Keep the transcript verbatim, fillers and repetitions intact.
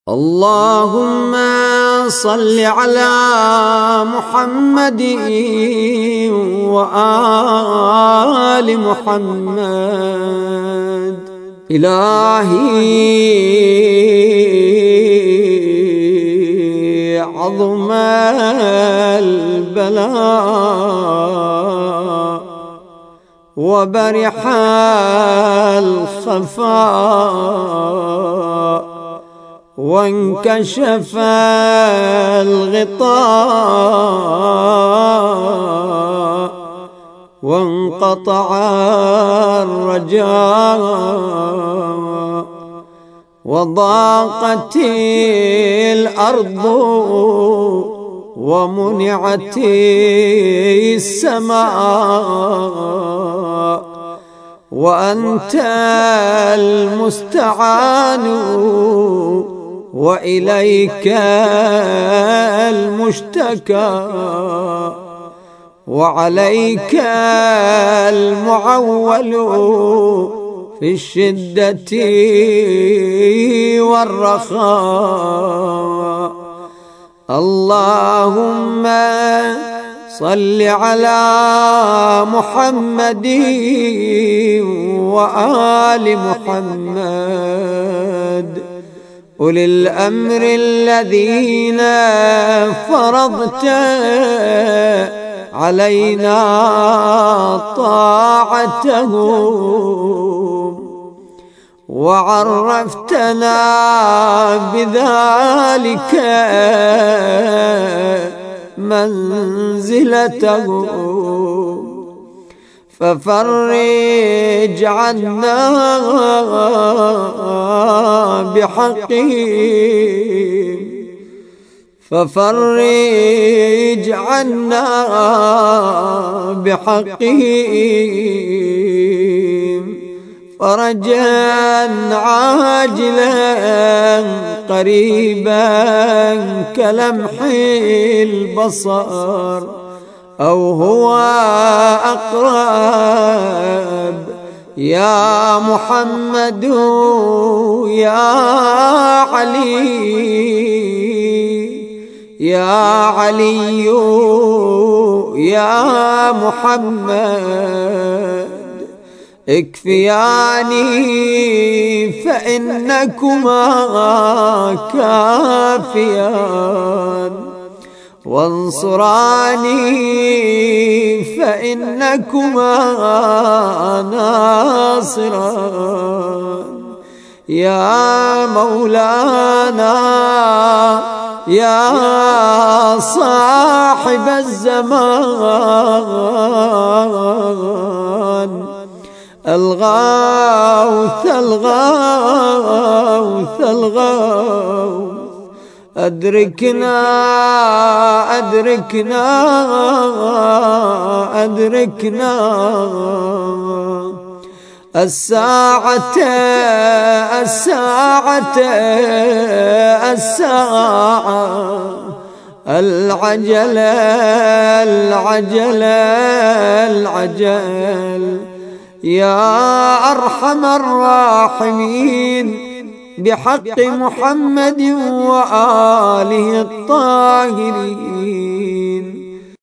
اللهم صل على محمد وآل محمد. إلهي عظم البلاء وبرح الخفاء وانكشف الغطاء وانقطع الرجاء وضاقت الأرض ومنعت السماء وأنت المستعان وإليك المشتكى وعليك المعول في الشدة والرخاء. اللهم صل على محمد وآل محمد أولي الأمر الذين فرضت علينا طاعتهم وعرفتنا بذلك منزلتهم ففرج عنا بحقهم ففرج عنا بحقهم فرجا عاجلا قريبا كلمح البصر أو هو أقرب. يا محمد يا علي يا علي يا محمد اكفياني فإنكما كافيان وانصراني فإنكما ناصران. يا مولانا يا صاحب الزمان الغوث الغوث الغوث أدركنا أدركنا أدركنا الساعة الساعة الساعة العجل العجل العجل. يا أرحم الراحمين بحق محمد وآله الطاهرين.